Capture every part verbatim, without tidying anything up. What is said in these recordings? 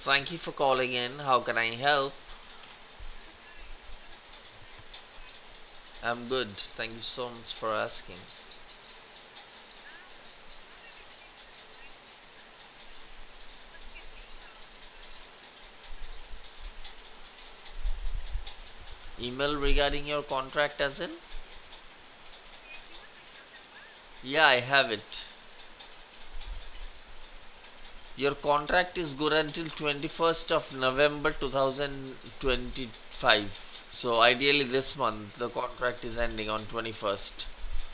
Thank you for calling in. How can I help? I'm good. Thank you so much for asking. Email regarding your contract, as in? Yeah, I have it. Your contract is good until twenty-first of November two thousand twenty-five. So, ideally, this month the contract is ending on twenty-first.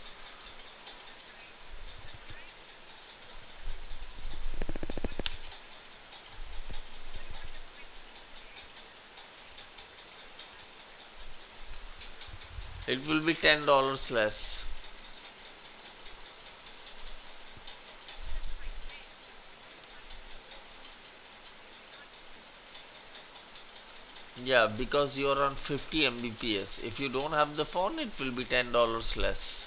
It will be ten dollars less. Yeah, because you are on fifty megabits per second. If you don't have the phone, it will be ten dollars less.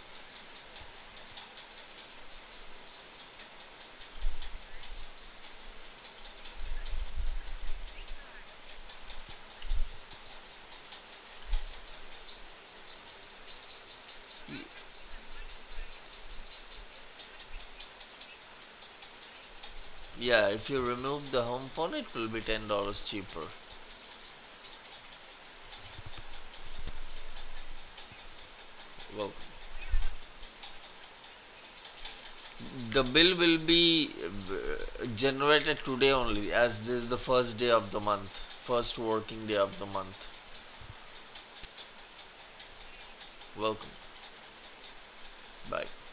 Yeah, if you remove the home phone, it will be ten dollars cheaper. Well, the bill will be uh, generated today only, as this is the first day of the month, first working day of the month. Welcome. Bye.